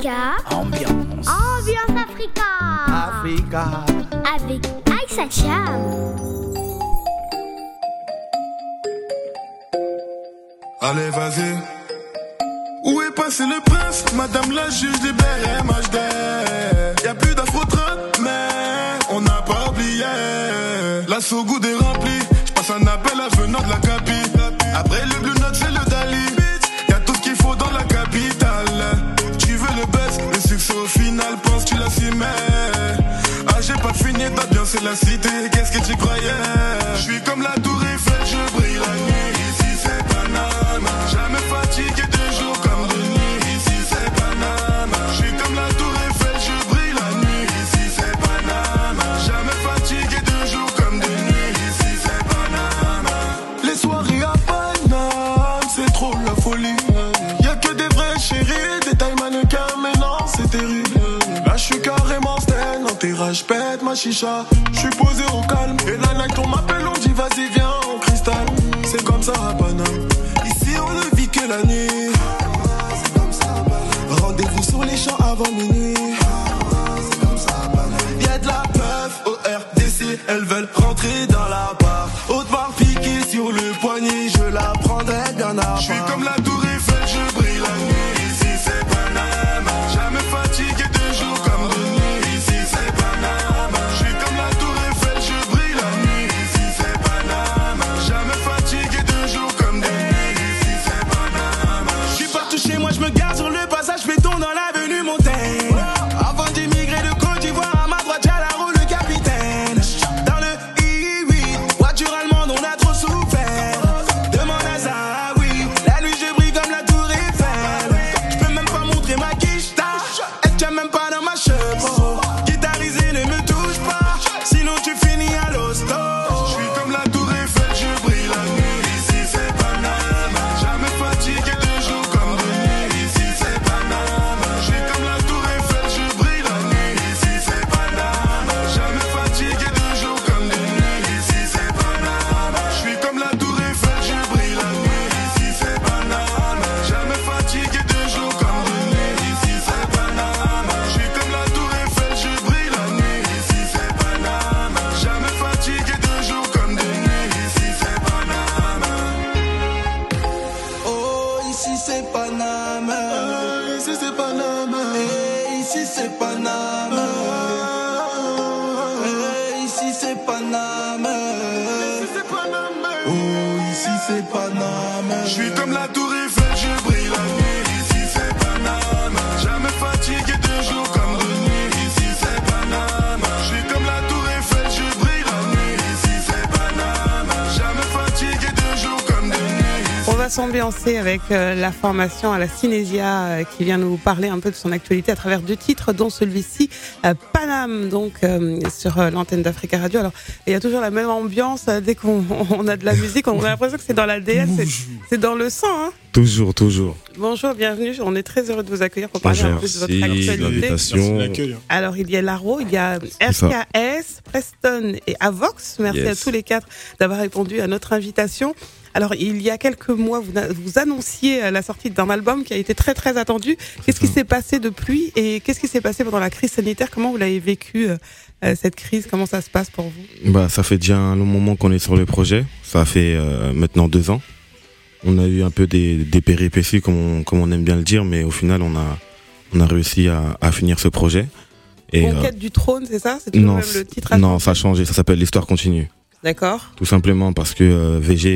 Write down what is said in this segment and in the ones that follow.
Sinésia. Ambiance. Ambiance Africa. Africa. Avec Aïssa Cham. Allez, vas-y. Où est passé le prince? Madame la juge des BMHD. Y'a plus d'afro-trot, mais on n'a pas oublié. La Sogoud est remplie. J'passe un appel à venant de la capi. Après le Blue Note, c'est le Dali. Y'a tout ce qu'il faut dans la capitale. Tu veux le buzz, le succès au final, pense tu l'assumais. Ah, j'ai pas fini d'ambiance, c'est la cité. Qu'est-ce que tu croyais? J'suis comme la tour Eiffel, je brille la nuit. Ici c'est Panama. Jamais fatigué de jour comme de nuit. Ici c'est Panama. J'suis comme la tour Eiffel, je brille la nuit. Ici c'est Panama. Jamais fatigué de jour comme de nuit. Ici c'est Panama. Les soirées à Panama, c'est trop la folie. Y'a que des vrais chéris, des tailles mannequins, mais non c'est terrible. Là j'suis carrément stand, en terrasse, j'pète ma chicha. J'suis posé au calme, et la night on m'appelle, on dit vas-y viens en cristal. C'est comme ça à Paname, ici on ne vit que la nuit. C'est comme ça à Paname. Rendez-vous sur les champs avant minuit. C'est comme ça à Paname. Y'a de la meuf au RDC, elles veulent rentrer dans la barre. Haute barre piquée sur le poignet, je la prendrai bien à part. J'suis comme la tour Eiffel, je brille la nuit. Ici c'est Panama. Jamais fatigué de jour comme de nuit. Ici c'est Panama. J'suis comme la tour Eiffel, je brille la nuit. Ici c'est Panama. Jamais fatigué de jour comme de nuit. Ici c'est Panama. J'suis pas touché, moi j'me garde sur le passage béton dans l'avenue Montaigne. Avant d'immigrer de Côte d'Ivoire, à ma droite y'a la roue le capitaine. Dans le I8, voiture allemande on a trop souffert. Demande à ça, oui. La nuit je brille comme la tour Eiffel. J'peux même pas montrer ma quicheta. Elle tient même pas dans ma chevaux. Guitarisé ne me touche pas, sinon tu finis à l'hosto. J'suis comme la tour Eiffel, je brille la nuit. Ici c'est Panama. Jamais fatigué de jour comme de nuit. Ici c'est Panama. J'suis comme la tour Eiffel, je brille la nuit. Ici c'est Panama. Jamais fatigué de jour comme de nuit. Ici c'est Panama. J'suis comme la tour Eiffel, je brille la nuit. Ici c'est Panama. Jamais fatigué de jour comme de nuit. Ici c'est Panama. J'suis comme la tour Eiffel, je brille la nuit. Ici c'est Panama. Jamais fatigué de jour comme de nuit. Ici c'est Panama. Oh, ici c'est Panama. Ici c'est Panama. Hey, ici c'est Panama. Hey, ici c'est Panama. Oh, ici c'est Panama. J'suis comme la tour Eiffel, je brille la nuit. Ici c'est Panama. Jamais fatigué de jour comme de nuit. Ici c'est Panama. J'suis comme la tour Eiffel, je brille la nuit. Ici c'est Panama. Jamais fatigué de jour comme de nuit. On va s'ambiancer avec la formation à la Sinésia qui vient nous parler un peu de son actualité à travers deux titres, dont celui-ci, Paname, donc sur l'antenne d'Africa Radio. Alors, il y a toujours la même ambiance dès qu'on a de la musique, on a l'impression que c'est dans l'ADN, c'est dans le sang. Hein. Toujours. Bonjour, bienvenue, on est très heureux de vous accueillir pour parler un peu de votre actualité. L'invitation. Alors, il y a Laro, il y a RKS, Preston et Avox. Merci à tous les quatre d'avoir répondu à notre invitation. Alors, il y a quelques mois, vous annonciez la sortie d'un album qui a été très, très attendu. Qu'est-ce qui s'est passé depuis et qu'est-ce qui s'est passé pendant la crise sanitaire? Comment vous l'avez vécu, cette crise? Comment ça se passe pour vous? Ça fait déjà un long moment qu'on est sur le projet. Ça fait maintenant 2 ans. On a eu un peu des péripéties, comme on aime bien le dire, mais au final, on a réussi à finir ce projet. Et, Conquête du trône, c'est ça? C'est toujours même le titre? Non, ça a changé. Ça s'appelle L'Histoire continue. D'accord. Tout simplement parce que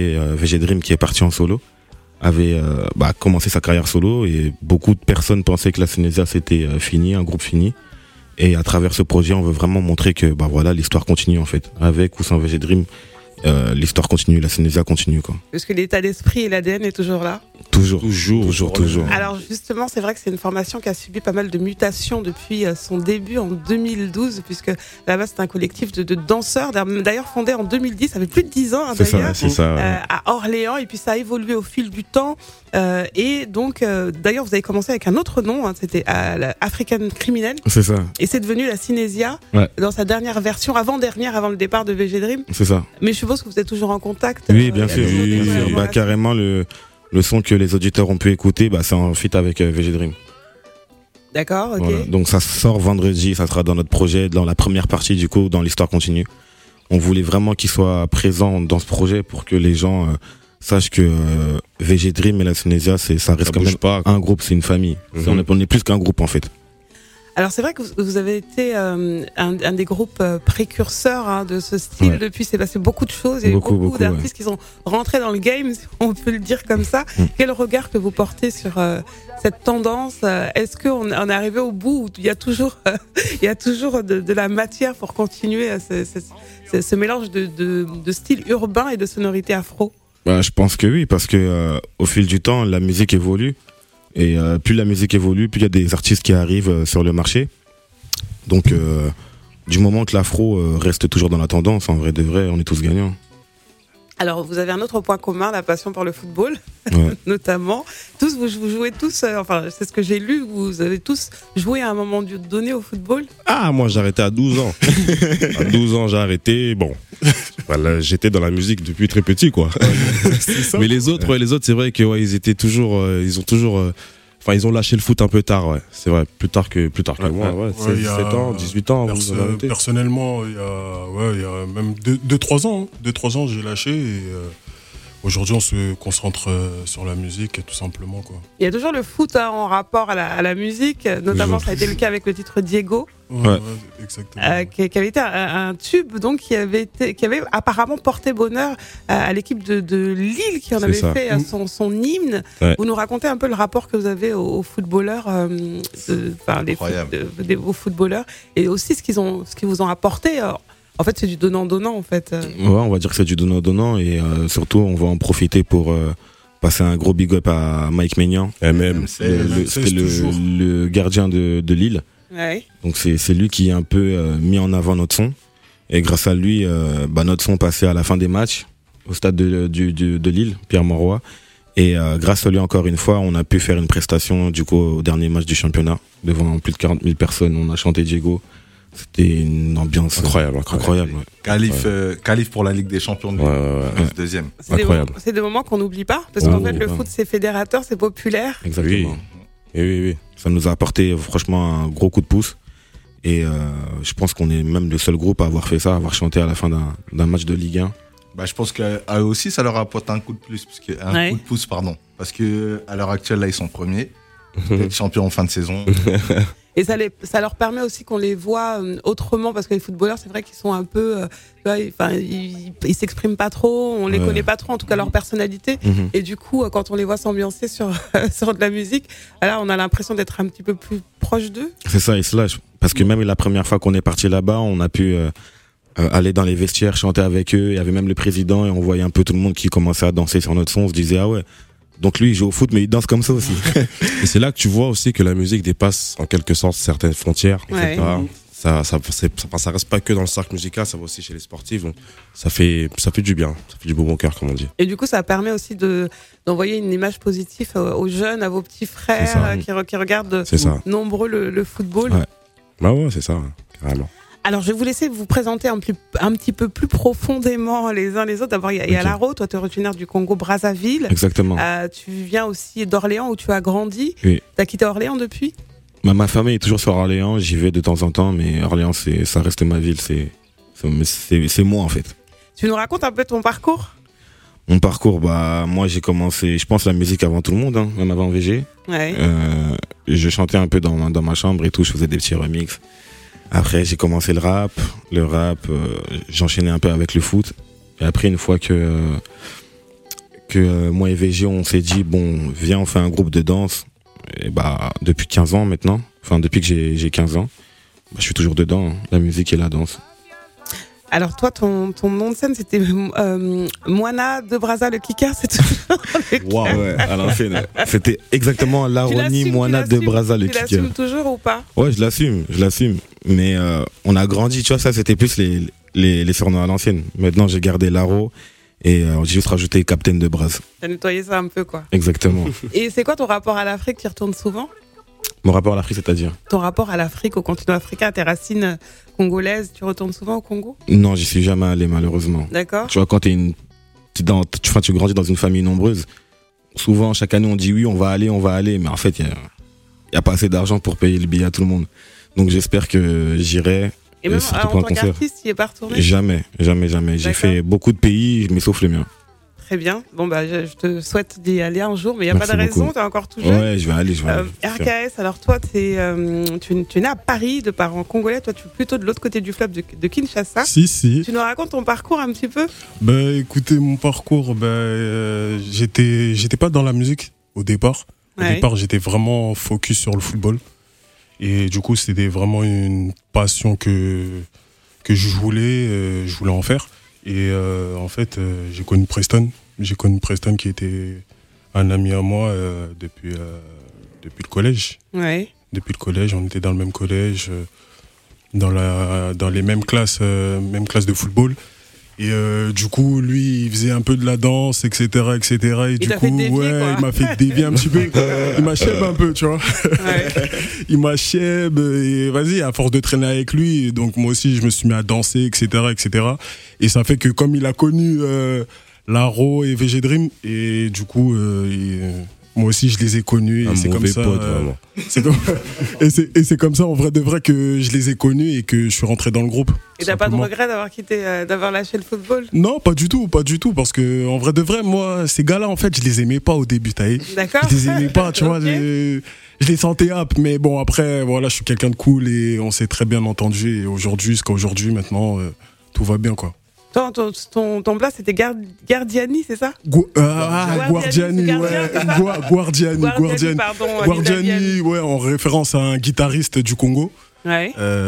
VG Dream, qui est parti en solo, avait commencé sa carrière solo et beaucoup de personnes pensaient que la Sinésia c'était fini, un groupe fini. Et à travers ce projet, on veut vraiment montrer que l'histoire continue en fait. Avec ou sans VG Dream, l'histoire continue, la Sinésia continue quoi. Parce que l'état d'esprit et l'ADN est toujours là. Toujours. Alors justement, c'est vrai que c'est une formation qui a subi pas mal de mutations depuis son début en 2012, puisque là-bas c'est un collectif de danseurs, d'ailleurs fondé en 2010, ça fait plus de 10 ans d'ailleurs, c'est ça. À Orléans, et puis ça a évolué au fil du temps. Et donc, d'ailleurs, vous avez commencé avec un autre nom, c'était African Criminel. C'est ça. Et c'est devenu la Sinésia dans sa dernière version, avant le départ de VG Dream. C'est ça. Mais je suppose que vous êtes toujours en contact. Oui, bien sûr. Carrément, le son que les auditeurs ont pu écouter, c'est en feat avec VG Dream. D'accord, ok. Voilà. Donc ça sort vendredi, ça sera dans notre projet, dans la première partie du coup, dans l'histoire continue. On voulait vraiment qu'il soit présent dans ce projet pour que les gens sachent que VG Dream et la Sunésia, ça reste quand même pas un groupe, c'est une famille. On est plus qu'un groupe en fait. Alors c'est vrai que vous avez été un des groupes précurseurs de ce style. Ouais. Depuis, c'est passé beaucoup de choses. Il y a eu beaucoup d'artistes qui sont rentrés dans le game, si on peut le dire comme ça. Quel regard que vous portez sur cette tendance? Est-ce qu'on est arrivé au bout où il y a toujours, de la matière pour continuer ce mélange de style urbain et de sonorité afro? Je pense que oui, parce que au fil du temps, la musique évolue. Et plus la musique évolue, plus il y a des artistes qui arrivent sur le marché. Donc, du moment que l'afro reste toujours dans la tendance, en vrai de vrai, on est tous gagnants. Alors, vous avez un autre point commun, la passion pour le football, ouais. notamment. Tous, vous jouez tous, enfin, c'est ce que j'ai lu, vous avez tous joué à un moment donné au football. Ah, moi, j'ai arrêté à 12 ans. À 12 ans, j'ai arrêté. Bon, voilà, j'étais dans la musique depuis très petit, quoi. Mais les autres, c'est vrai que ils étaient toujours, ils ont lâché le foot un peu tard, ouais. C'est vrai, plus tard que moi, ouais. 17 ans, 18 ans. Personnellement, il y a même 2-3 ans. 2-3 ans, j'ai lâché et aujourd'hui, on se concentre sur la musique et tout simplement, quoi. Il y a toujours le foot en rapport à la musique, notamment ça a été le cas avec le titre Diego. Ouais, exactement. Qui avait été un tube donc qui avait apparemment porté bonheur à l'équipe de Lille qui en avait fait son hymne. Ouais. Vous nous racontez un peu le rapport que vous avez aux footballeurs, aux footballeurs et aussi ce qu'ils vous ont apporté. En fait, c'est du donnant-donnant en fait. Ouais, on va dire que c'est du donnant-donnant et surtout on va en profiter pour passer un gros big up à Mike Maignan. C'était le gardien de Lille. Ouais. Donc c'est lui qui a un peu mis en avant notre son et grâce à lui notre son passait à la fin des matchs au stade de Lille, Pierre Mauroy, et grâce à lui encore une fois on a pu faire une prestation du coup au dernier match du championnat devant plus de 40 000 personnes. On a chanté Diego, c'était une ambiance incroyable. Ouais. Qualif pour la Ligue des Champions deuxième. C'est des moments qu'on n'oublie pas parce qu'en fait le foot c'est fédérateur, c'est populaire. Exactement. Oui. Ça nous a apporté franchement un gros coup de pouce et je pense qu'on est même le seul groupe à avoir fait ça, à avoir chanté à la fin d'un match de Ligue 1. Je pense qu'à eux aussi ça leur apporte un coup de pouce parce que à l'heure actuelle là ils sont premiers, champions en fin de saison. Et ça leur permet aussi qu'on les voit autrement parce que les footballeurs, c'est vrai qu'ils sont un peu, ils s'expriment pas trop, on les connaît pas trop, en tout cas leur personnalité. Et du coup, quand on les voit s'ambiancer sur de la musique, là, on a l'impression d'être un petit peu plus proche d'eux. C'est ça, ils se lâchent. Parce que même la première fois qu'on est parti là-bas, on a pu aller dans les vestiaires, chanter avec eux. Il y avait même le président et on voyait un peu tout le monde qui commençait à danser sur notre son. On se disait ah ouais. Donc lui il joue au foot mais il danse comme ça aussi. Et c'est là que tu vois aussi que la musique dépasse en quelque sorte certaines frontières, etc. Ça reste pas que dans le cercle musical, ça va aussi chez les sportifs. Donc ça fait du bien, ça fait du bon cœur comme on dit. Et du coup ça permet aussi d'envoyer une image positive aux jeunes, à vos petits frères qui regardent nombreux le football. Ouais, c'est ça, carrément. Alors, je vais vous laisser vous présenter un petit peu plus profondément les uns les autres. D'abord, il y a Laro, toi, tu es originaire du Congo-Brazzaville. Exactement. Tu viens aussi d'Orléans où tu as grandi. Oui. Tu as quitté Orléans depuis ? Ma famille est toujours sur Orléans, j'y vais de temps en temps, mais Orléans, ça reste ma ville, c'est moi en fait. Tu nous racontes un peu ton parcours ? Mon parcours, moi j'ai commencé, je pense la musique avant tout le monde, même avant VG. Ouais. Je chantais un peu dans ma chambre et tout, je faisais des petits remixes. Après, j'ai commencé le rap, j'enchaînais un peu avec le foot. Et après, une fois que moi et VG, on s'est dit, bon, viens, on fait un groupe de danse. Et depuis 15 ans maintenant, enfin, depuis que j'ai 15 ans, je suis toujours dedans, la musique et la danse. Alors toi, ton nom de scène, c'était Moana de Brazza le Kicker, c'est toujours Waouh, ouais, à l'ancienne. C'était exactement Laroni Moana de Brazza le Kicker. Tu l'assumes toujours ou pas ? Ouais, je l'assume. Mais on a grandi, tu vois, ça c'était plus les surnoms à l'ancienne. Maintenant, j'ai gardé Laro et j'ai juste rajouté Captain de Brazza. T'as nettoyé ça un peu, quoi. Exactement. Et c'est quoi ton rapport à l'Afrique ? Tu y retournes souvent ? Mon rapport à l'Afrique, c'est-à-dire ? Ton rapport à l'Afrique, au continent africain, à tes racines congolaises, tu retournes souvent au Congo ? Non, j'y suis jamais allé, malheureusement. D'accord. Tu vois, quand tu grandis dans une famille nombreuse, souvent, chaque année, on dit oui, on va aller, mais en fait, il y a pas assez d'argent pour payer le billet à tout le monde. Donc j'espère que j'irai. Et même en tant qu'artiste, il est pas retourné? Jamais. J'ai fait beaucoup de pays, mais sauf le mien. Très bien. Bon, bah, je te souhaite d'y aller un jour, mais il n'y a pas de raison, tu es encore tout jeune. Ouais, je vais aller. RKS, alors toi, tu es né à Paris, de parents congolais. Toi, tu es plutôt de l'autre côté du fleuve de Kinshasa. Si. Tu nous racontes ton parcours un petit peu? Écoutez, mon parcours, j'étais pas dans la musique au départ. Au départ, j'étais vraiment focus sur le football. Et du coup, c'était vraiment une passion que je voulais en faire. Et en fait, j'ai connu Preston. Qui était un ami à moi depuis le collège. Ouais. Depuis le collège, on était dans le même collège, dans les mêmes classes de football. Et du coup, lui, il faisait un peu de la danse, etc. Et du coup, il m'a fait dévier un petit peu. Il m'a cheb un peu, tu vois. Ouais. Il m'a cheb et vas-y, à force de traîner avec lui, donc moi aussi, je me suis mis à danser, etc. Et ça fait que comme il a connu Laro et VG Dream, et du coup, moi aussi, je les ai connus. Et c'est comme ça. Pote, vraiment. C'est comme ça, en vrai de vrai, que je les ai connus et que je suis rentré dans le groupe. Et t'as pas de regret d'avoir lâché le football? Non, pas du tout, parce que en vrai de vrai, moi, ces gars-là, en fait, je les aimais pas au début, D'accord. Je les aimais pas, tu vois, je les sentais up, mais bon, après, voilà, je suis quelqu'un de cool et on s'est très bien entendu. Et jusqu'à aujourd'hui, maintenant, tout va bien, quoi. Ton blast, c'était Guardiani, c'est ça? Guardiani, ouais. Guardiani, pardon, ouais, en référence à un guitariste du Congo. Ouais.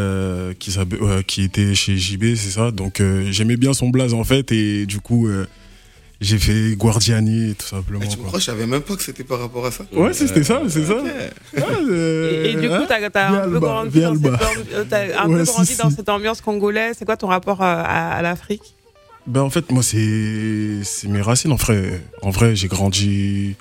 Qui était chez JB, c'est ça. Donc j'aimais bien son blaze en fait, et du coup j'ai fait Guardiani tout simplement. Tu me crois, je savais même pas que c'était par rapport à ça. Ouais, c'était ça, c'est ça. Et du coup, t'as un peu grandi dans cette ambiance congolaise. C'est quoi ton rapport à l'Afrique? En fait, moi c'est mes racines en vrai. J'ai grandi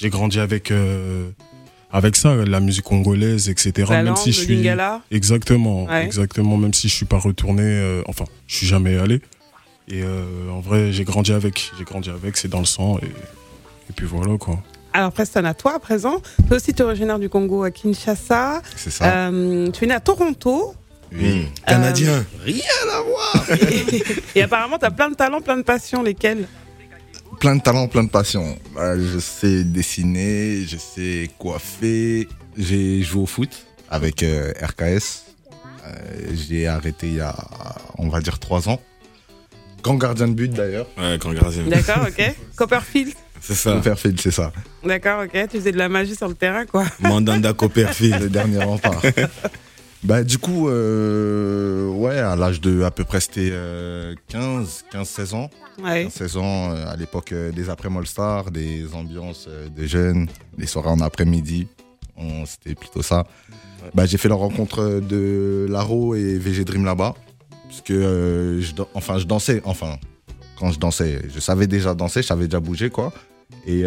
avec ça, la musique congolaise, etc. La langue, le lingala. Exactement, même si je suis pas retourné, je suis jamais allé. Et en vrai, j'ai grandi avec, c'est dans le sang, et puis voilà, quoi. Alors Preston, à toi à présent, toi aussi tu es originaire du Congo, à Kinshasa. C'est ça. Tu es né à Toronto. Oui, Canadien. Rien à voir. Et apparemment tu as plein de talents, plein de passions, lesquels? Plein de talents, plein de passions. Je sais dessiner, je sais coiffer. J'ai joué au foot avec RKS. J'ai arrêté il y a, on va dire, 3 ans. Grand gardien de but d'ailleurs. Ouais, grand gardien. D'accord, ok. Copperfield. C'est ça. Copperfield, c'est ça. D'accord, ok. Tu faisais de la magie sur le terrain, quoi. Mandanda Copperfield. Le dernier rempart. Du coup, à l'âge de à peu près c'était 15-16 ans. Ouais. 16 ans, à l'époque des après-Molstar, des ambiances de jeunes, des soirées en après-midi. C'était plutôt ça. J'ai fait la rencontre de Laro et VG Dream là-bas. Parce que je dansais. Enfin, quand je dansais, je savais déjà danser, je savais déjà bouger, quoi. Et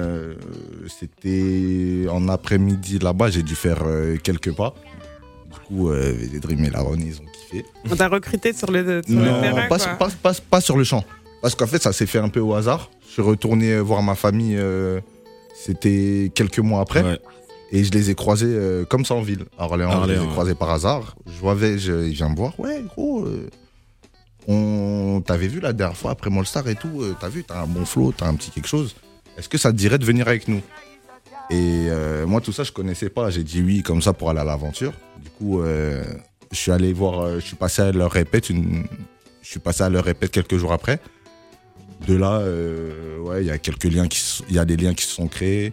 c'était en après-midi là-bas, j'ai dû faire quelques pas. Du coup, VG Dream et Laro, ils ont kiffé. On t'a recruté sur le terrain, pas sur le champ. Parce qu'en fait, ça s'est fait un peu au hasard. Je suis retourné voir ma famille, c'était quelques mois après. Ouais. Et je les ai croisés comme ça en ville, à Orléans. Je les ai croisés par hasard. Il vient me voir. Ouais, gros, on t'avait vu la dernière fois après Molstar et tout. T'as vu, t'as un bon flow, t'as un petit quelque chose. Est-ce que ça te dirait de venir avec nous? Et moi, tout ça, je connaissais pas. J'ai dit oui, comme ça, pour aller à l'aventure. Du coup, je suis allé voir, je suis passé à leur répète quelques jours après. De là, il y a quelques liens il y a des liens qui se sont créés.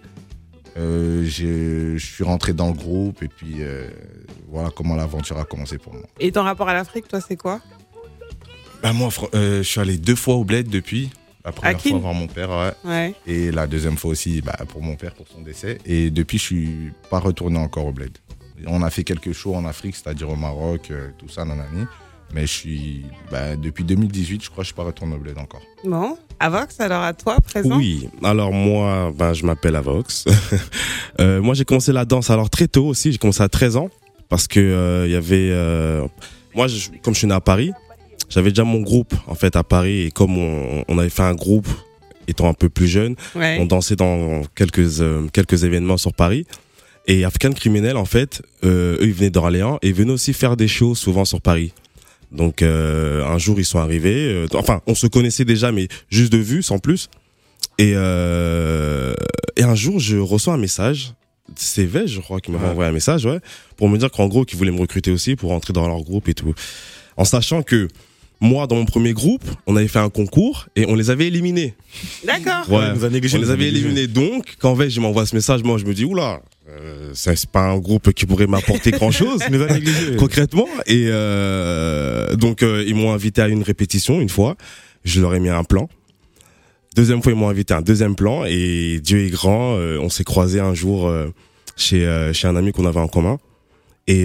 Je suis rentré dans le groupe et puis voilà comment l'aventure a commencé pour moi. Et ton rapport à l'Afrique, toi, c'est quoi? Moi, je suis allé 2 fois au bled depuis. La première fois voir mon père, ouais. Et la deuxième fois aussi pour mon père, pour son décès. Et depuis, je suis pas retourné encore au bled. On a fait quelques shows en Afrique, c'est-à-dire au Maroc, tout ça, nanani. Mais je suis, depuis 2018, je crois que je suis pas retourné au bled encore. Bon, Avox, alors à toi, présent? Oui, alors moi, je m'appelle Avox. Moi, j'ai commencé la danse alors très tôt aussi, j'ai commencé à 13 ans. Parce que y avait... moi, comme je suis né à Paris, j'avais déjà mon groupe en fait à Paris. Et comme on avait fait un groupe étant un peu plus jeune, on dansait dans quelques événements sur Paris. Et African Criminel, en fait, eux, ils venaient d'Orléans et ils venaient aussi faire des shows souvent sur Paris. Donc, un jour, ils sont arrivés. On se connaissait déjà, mais juste de vue, sans plus. Et un jour, je reçois un message. C'est Vej, je crois, qui m'avait envoyé un message, pour me dire qu'en gros, qu'ils voulaient me recruter aussi pour rentrer dans leur groupe et tout. En sachant que moi, dans mon premier groupe, on avait fait un concours et on les avait éliminés. D'accord. Ouais, on les avait éliminés. Donc, quand Vej m'envoie ce message, moi, je me dis, oula, c'est pas un groupe qui pourrait m'apporter grand-chose, concrètement. Et donc, ils m'ont invité à une répétition une fois. Je leur ai mis un plan. Deuxième fois, ils m'ont invité à un deuxième plan et Dieu est grand, on s'est croisés un jour chez un ami qu'on avait en commun et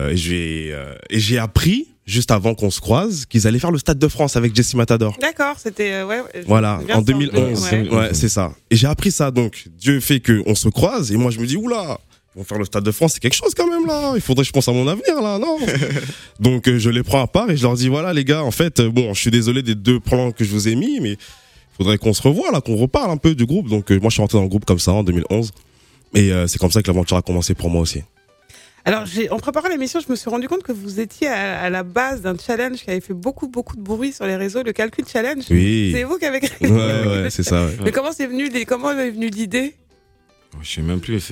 j'ai appris juste avant qu'on se croise qu'ils allaient faire le Stade de France avec Jessie Matador. D'accord, c'était voilà, en 2011. Ouais, c'est ça. Et j'ai appris ça, donc Dieu fait que on se croise et moi je me dis oula, ils vont faire le Stade de France, c'est quelque chose quand même là. Il faudrait que je pense à mon avenir là, non? Donc je les prends à part et je leur dis voilà les gars, en fait bon, je suis désolé des 2 plans que je vous ai mis, mais faudrait qu'on se revoie là, qu'on reparle un peu du groupe. Donc moi je suis rentré dans le groupe comme ça en 2011 et c'est comme ça que l'aventure a commencé pour moi aussi. Alors en préparant l'émission, je me suis rendu compte que vous étiez à la base d'un challenge qui avait fait beaucoup de bruit sur les réseaux, le Calcul Challenge. Oui. C'est vous qui avez créé. Ouais, c'est ça. Ouais. Mais comment est venue l'idée? Je sais même plus.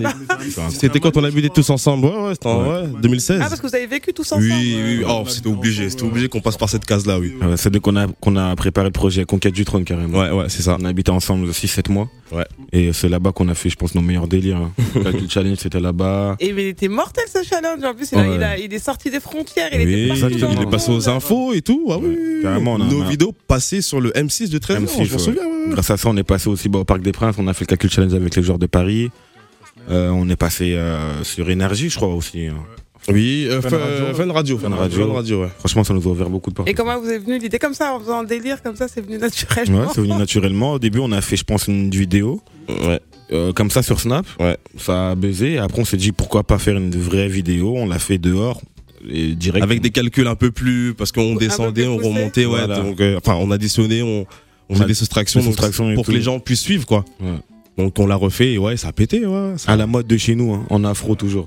C'était quand on habitait tous ensemble. Ouais, c'était en 2016. Ah, parce que vous avez vécu tous ensemble. Oui. Oh, c'était obligé qu'on passe par cette case-là, oui. C'est dès qu'on a préparé le projet Conquête du Trône, carrément. Ouais, c'est ça. On a habité ensemble 6-7 mois. Ouais. Et c'est là-bas qu'on a fait, je pense, nos meilleurs délires. Le Calcul Challenge, c'était là-bas. Et mais il était mortel ce challenge. En plus, il est sorti des frontières. Il est passé aux infos et tout. Ah oui. Carrément. Nos vidéos passées sur le M6 de 13 ans, je m'en souviens. Grâce à ça, on est passé aussi au Parc des Princes. On a fait le Calcul Challenge avec les joueurs de Paris. On est passé sur Énergie, je crois aussi. Oui, Fun Radio, ouais. Franchement, ça nous a ouvert beaucoup de portes. Et comment vous est venue l'idée comme ça, en faisant un délire comme ça, c'est venu naturellement? Ouais, c'est venu naturellement. Au début, on a fait, je pense, une vidéo. Ouais. Comme ça sur Snap. Ouais. Ça a baisé. Et après, on s'est dit pourquoi pas faire une vraie vidéo. On l'a fait dehors. Et direct. Avec des calculs un peu plus, parce qu'on descendait, on remontait, voilà. Donc, on additionnait, on faisait des soustractions pour que les gens puissent suivre, quoi. Ouais. Donc on l'a refait et ça a pété, À la mode de chez nous, en afro toujours.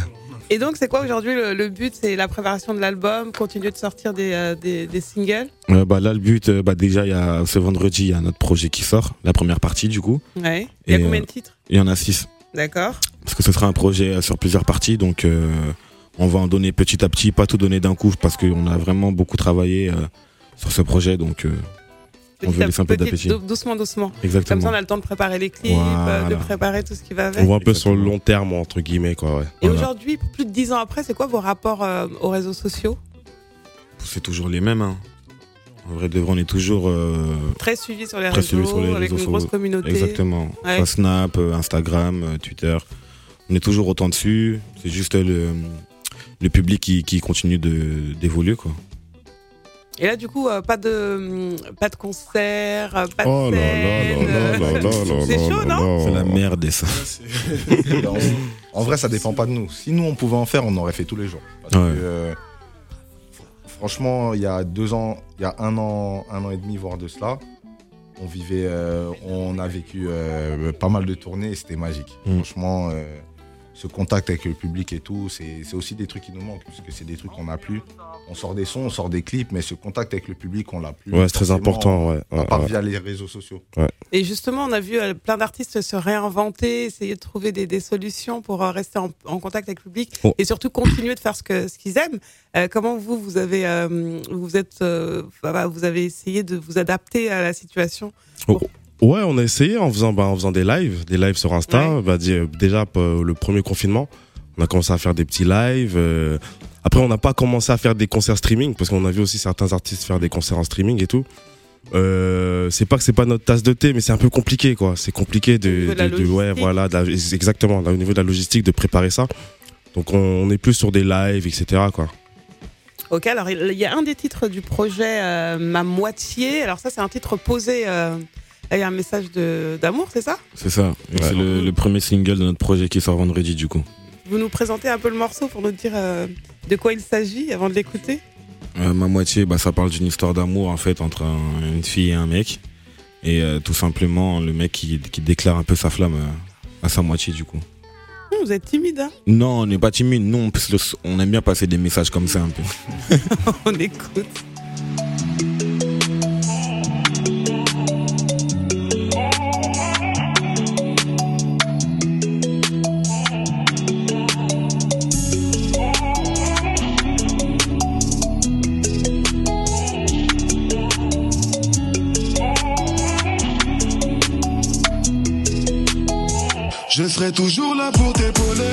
Et donc c'est quoi aujourd'hui le but? C'est la préparation de l'album, continuer de sortir des singles? Là le but, déjà ce vendredi il y a notre projet qui sort, la première partie du coup. Ouais. Il y a combien de titres? Il y en a 6. D'accord. Parce que ce sera un projet sur plusieurs parties, donc on va en donner petit à petit, pas tout donner d'un coup, parce qu'on a vraiment beaucoup travaillé sur ce projet, donc on veut laisser un peu d'appétit. Doucement. Exactement. Comme ça, on a le temps de préparer les clips, de préparer tout ce qui va avec. On voit un peu sur le long terme, entre guillemets, quoi. Ouais. Et aujourd'hui, plus de 10 ans après, c'est quoi vos rapports aux réseaux sociaux? C'est toujours les mêmes. En vrai de vrai, on est toujours très suivis sur les réseaux, avec une grosse communauté. Exactement. Ouais. Snap, Instagram, Twitter. On est toujours autant dessus. C'est juste le public qui continue d'évoluer, quoi. Et là, du coup, pas de concert, pas de scène. C'est chaud, non? C'est la merde, et ça. En vrai, ça dépend pas de nous. Si nous, on pouvait en faire, on aurait fait tous les jours. Parce que, franchement, il y a 2 ans, il y a 1 an et demi, voire de cela, on a vécu pas mal de tournées et c'était magique. Franchement, ce contact avec le public et tout, c'est aussi des trucs qui nous manquent, parce que c'est des trucs qu'on n'a plus. On sort des sons, on sort des clips, mais ce contact avec le public, on l'a plus. Ouais, c'est très important, à part via les réseaux sociaux. Ouais. Et justement, on a vu plein d'artistes se réinventer, essayer de trouver des solutions pour rester en contact avec le public et surtout continuer de faire ce qu'ils aiment. Comment vous avez essayé de vous adapter à la situation? Ouais, on a essayé en faisant des lives sur Insta. Ouais. Déjà, le premier confinement, on a commencé à faire des petits lives. Après, on n'a pas commencé à faire des concerts streaming, parce qu'on a vu aussi certains artistes faire des concerts en streaming et tout. C'est pas que c'est pas notre tasse de thé, mais c'est un peu compliqué, quoi. C'est compliqué exactement, au niveau de la logistique, de préparer ça. Donc, on est plus sur des lives, etc., quoi. Ok, alors il y a un des titres du projet, Ma Moitié. Alors ça, c'est un titre posé. Il y a un message d'amour, c'est ça? C'est ça. Ouais. C'est le premier single de notre projet qui sort vendredi, du coup. Vous nous présentez un peu le morceau pour nous dire de quoi il s'agit avant de l'écouter? Ma Moitié, ça parle d'une histoire d'amour en fait entre une fille et un mec. Et tout simplement, le mec qui déclare un peu sa flamme à sa moitié, du coup. Vous êtes timide, hein? Non, on n'est pas timide. Nous, on aime bien passer des messages comme ça un peu. On écoute. Je serai toujours là pour t'épauler,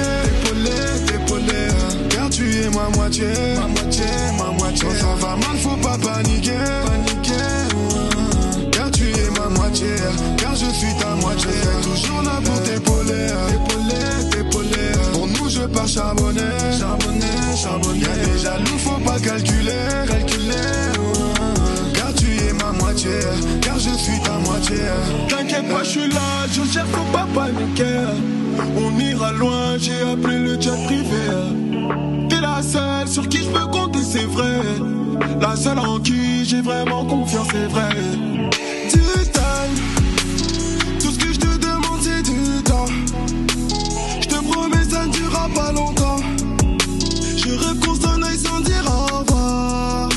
car tu es ma moitié. Quand ça va mal, faut pas paniquer, car tu es ma moitié, car je suis ta moitié. Je serai toujours là pour t'épauler, pour nous je pars charbonner. Y'a des jaloux, faut pas calculer, car tu es ma moitié, car je suis ta moitié. T'inquiète pas, je suis là, je gère, faut pas paniquer. On ira loin, j'ai appelé le jet privé. T'es la seule sur qui je peux compter, c'est vrai. La seule en qui j'ai vraiment confiance, c'est vrai. Du time, tout ce que je te demande c'est du temps. Je te promets ça ne durera pas longtemps. Je rêve qu'on s'en aille sans dire au revoir.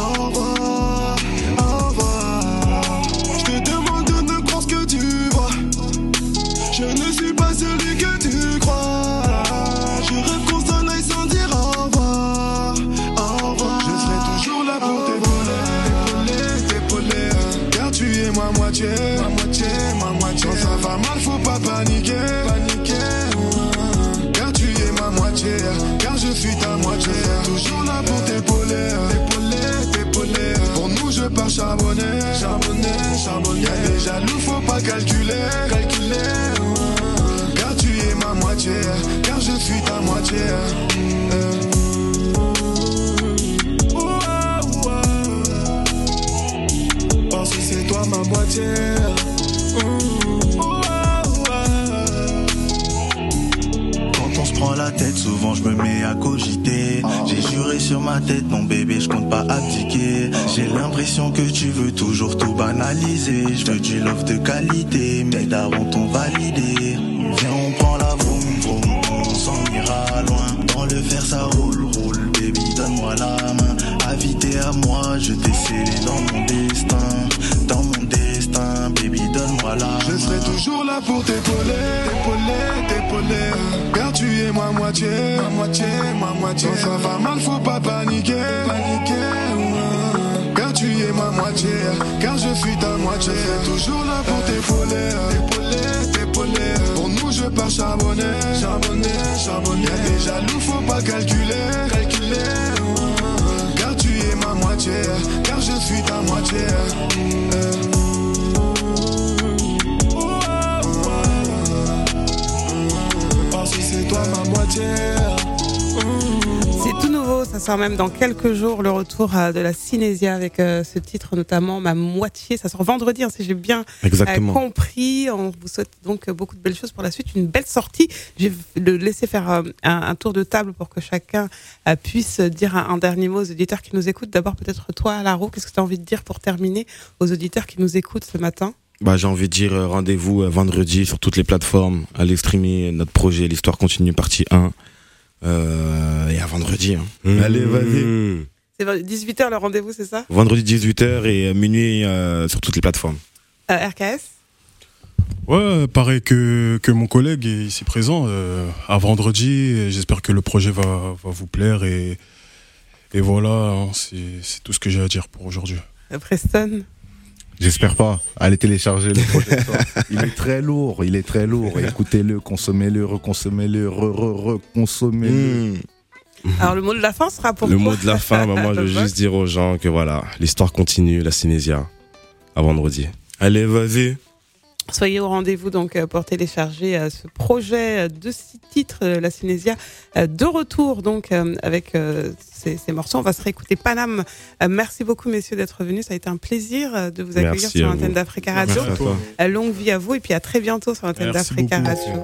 Je te demande de ne croire ce que tu vois. Je ne suis pas celui que tu crois. Je rêve qu'on s'en aille sans dire au revoir. Je serai toujours là pour t'épauler, car tu es ma moitié. Quand ça va mal, faut pas paniquer, car tu es ma moitié, car je suis ta moitié. Je serai toujours là pour t'épauler, pour nous je pars charbonner. Y'a des jaloux, faut pas calculer, car tu es ma moitié, car je suis ta moitié. Parce que c'est toi ma moitié. Quand on se prend la tête, souvent je me mets à cogiter. J'ai juré sur ma tête, non bébé, je compte pas abdiquer. J'ai l'impression que tu veux toujours tout banaliser. Je veux du love de qualité, mes darons t'ont validé. Viens, on prend la vroom vroom, on s'en ira loin. Dans le fer ça roule, baby, donne-moi la main. Invité à moi, je t'ai scellé dans mon destin, baby, donne-moi la main. Je serai toujours là pour t'épauler, car tu es ma moitié. Quand ça va mal, faut pas paniquer, car tu es ma moitié, car je suis ta moitié. Je serai toujours là pour t'épauler, pour nous je pars charbonner. Y'a des jaloux, faut pas calculer, car tu es ma moitié, car je suis ta moitié. Parce que c'est toi ma moitié. C'est tout nouveau, ça sort même dans quelques jours, le retour de la Cinésia avec ce titre notamment Ma Moitié. Ça sort vendredi, hein, si j'ai bien compris. On vous souhaite donc beaucoup de belles choses pour la suite, une belle sortie. Je vais le laisser faire un tour de table pour que chacun puisse dire un dernier mot aux auditeurs qui nous écoutent. D'abord peut-être toi, Laro, qu'est-ce que tu as envie de dire pour terminer aux auditeurs qui nous écoutent ce matin? J'ai envie de dire rendez-vous vendredi sur toutes les plateformes. Allez streamer notre projet L'Histoire continue partie 1. Et à vendredi. Allez, vas-y. C'est 18h le rendez-vous, c'est ça? Vendredi 18h et minuit sur toutes les plateformes. RKS? Ouais, pareil que mon collègue est ici présent. À vendredi, j'espère que le projet va vous plaire. Et voilà, hein, c'est tout ce que j'ai à dire pour aujourd'hui. Preston? J'espère pas. Allez télécharger le projet. Il est très lourd. Écoutez-le, consommez-le, reconsommez-le, reconsommez-le. Alors le mot de la fin sera pour Le mot de la fin, moi je veux juste dire aux gens que voilà, l'histoire continue, la Cinésia, à vendredi. Allez, vas-y. Soyez au rendez-vous donc pour télécharger ce projet de 6 titres, la Cinésia, de retour donc avec ces morceaux. On va se réécouter Paname. Merci beaucoup messieurs d'être venus. Ça a été un plaisir de vous accueillir sur l'antenne d'Africa Radio. Longue vie à vous et puis à très bientôt sur l'antenne d'Africa Radio.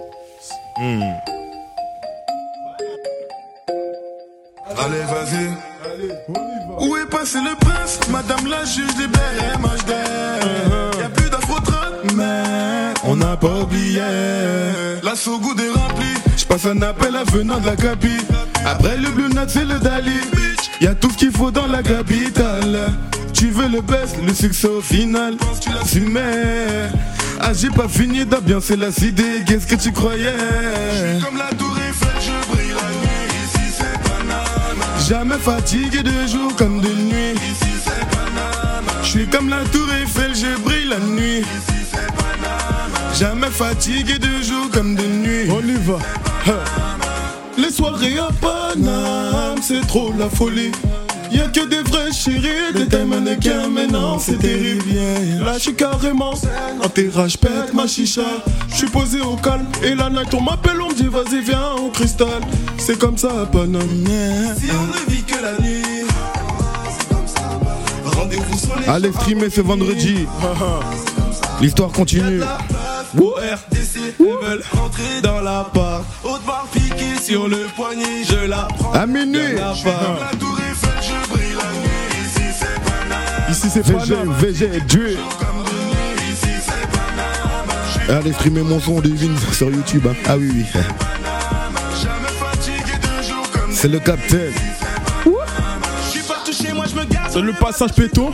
Allez, vas-y. Où est passé le prince? Madame la juge libère MHD. Y'a plus d'afro-traite, mais on n'a pas oublié. La Sogoud est remplie. J'passe lance un appel à venant de la capi. Après le Blue Note, c'est le Dali. Y'a tout ce qu'il faut dans la capitale. Tu veux le best, le succès au final. Tu mets. Ah, j'ai pas fini d'ambiancer la cité. Qu'est-ce que tu croyais? Je suis comme la tour Eiffel, je brille la nuit. Ici c'est Panama. Jamais fatigué de jour comme de nuit. Ici c'est Panama. Je suis comme la tour Eiffel, je brille la nuit. Ici c'est Panama. Jamais fatigué de jour comme de nuit. On y va. Les soirées à Paname, c'est trop la folie. Y'a que des vrais chéris, des tes mannequins, mais non, c'est terrible. Là, j'suis carrément en terrasse, j'pète ma chicha. J'suis posé au calme, et la night, on m'appelle, on me dit, vas-y, viens au cristal. C'est comme ça à Paname. Si on ne vit que la nuit, c'est comme ça. Rendez-vous sur les. Allez, streamer ce vendredi. L'histoire continue. RDC veulent rentrer dans la part. Haute barre piquée sur le poignet, je la prends. À minuit. Ici c'est Paname. VG, Dieu. Allez, streamer mon son Devine sur YouTube. Hein. Ah oui, oui. C'est le Captain. C'est le passage péto.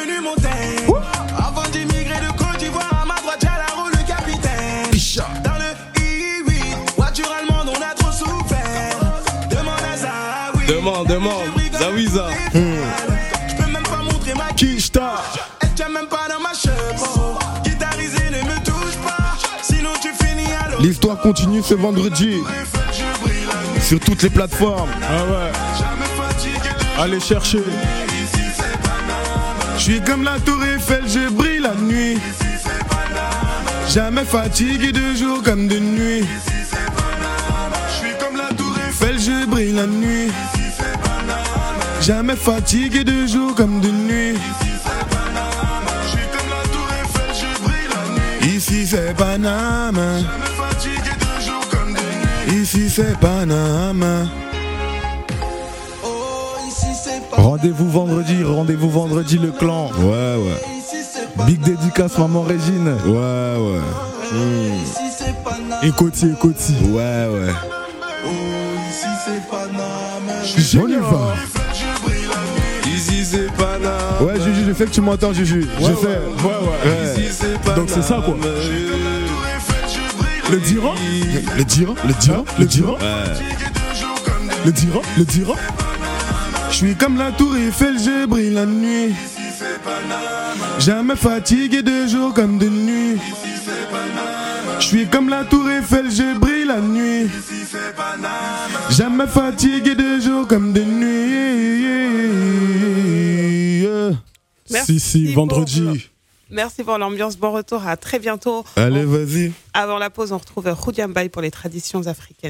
Avant d'immigrer de Côte d'Ivoire, à ma droite, j'ai la roue, le capitaine. Dans le I8, voiture allemande, on a trop souffert. Demande à Zawi. Demande. Zawiza. Je peux même pas montrer ma Kishta. Elle tient même pas dans ma chevaux. Guitarisé, ne me touche pas. Sinon tu finis à l'eau. L'histoire continue ce vendredi. Sur toutes les plateformes. Ah ouais. Allez chercher. Je suis comme la tour Eiffel, je brille la nuit. Jamais fatigué de jour comme de nuit. Je suis comme la tour Eiffel, je brille la nuit. Jamais fatigué de jour comme de nuit. Je suis comme la tour Eiffel, je brille la nuit. Ici c'est Panama. Jamais fatigué de jour comme de nuit. Ici c'est Panama. Rendez-vous vendredi le clan. Ouais. Big dédicace maman Régine. Ouais. Et Koti. Ouais. Ici c'est Paname. On y va. Ici c'est Panama. Ouais, Juju, je sais que tu m'entends, Juju. Je sais. Ouais. Ici c'est Panama. Donc c'est ça quoi. Le dira. Je suis comme la tour Eiffel, je brille la nuit. Jamais fatigué de jour comme de nuit. Je suis comme la tour Eiffel, je brille la nuit. Jamais fatigué de jour comme de nuit. Si, vendredi. Merci pour l'ambiance. Bon retour. À très bientôt. Allez, vas-y. Avant la pause, on retrouve Khoudiam Baye pour les traditions africaines.